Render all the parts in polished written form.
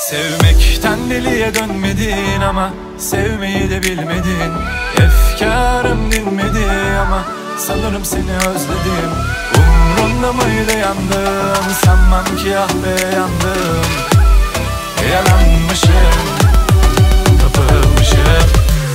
Sevmekten deliye dönmedin ama sevmeyi de bilmedin. Efkarım dinmedi ama sanırım seni özledim. Umrunda mıydı yandım, sanmam ki ah be yandım. Yalanmışım, kapılmışım.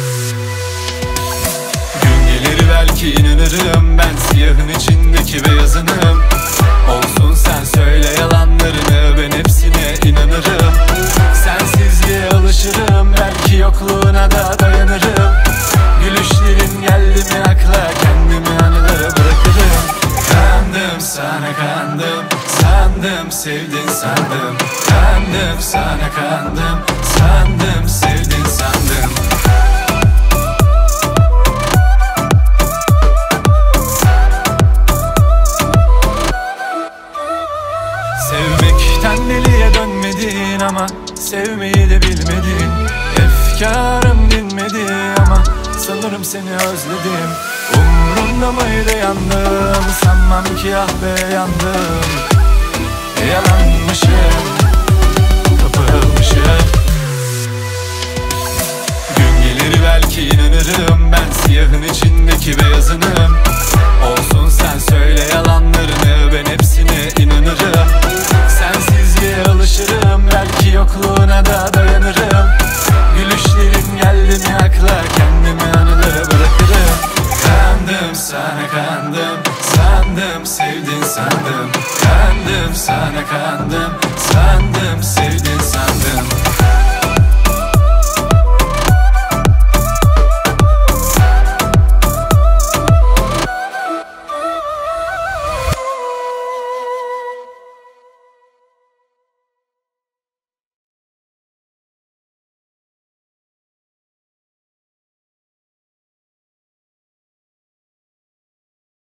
Gün gelir belki inanırım, ben siyahın içindeki beyazınım. Olsun sen söyle yalanlarını, ben hepsine inanırım. Sensizliğe alışırım, belki yokluğuna da dayanırım. Gülüşlerin geldi mi akla, kendimi anılara bırakırım. Kandım sana kandım, sandım sevdin sandım. Kandım sana kandım, sandım sevdin sandım. Sevmekten deliye dönmedin ama sevmeyi de bilmedin. Efkarım dinmedi ama sanırım seni özledim. Umrunda mıydı yandım, sanmam ki ah be yandım. Yalanmışım, kapılmışım. Gün gelir belki inanırım, ben siyahın içindeki beyazınım. Olsun sen söyle yalanlarını, ben hepsine inanırım. Sensizliğe alışırım, belki yokluğuna da dayanırım. Gülüşlerin geldi mi akla, kendimi anılara bırakırım. Kandım sana kandım, sandım sevdin sandım. Kandım sana kandım, sandım sevdin sandım.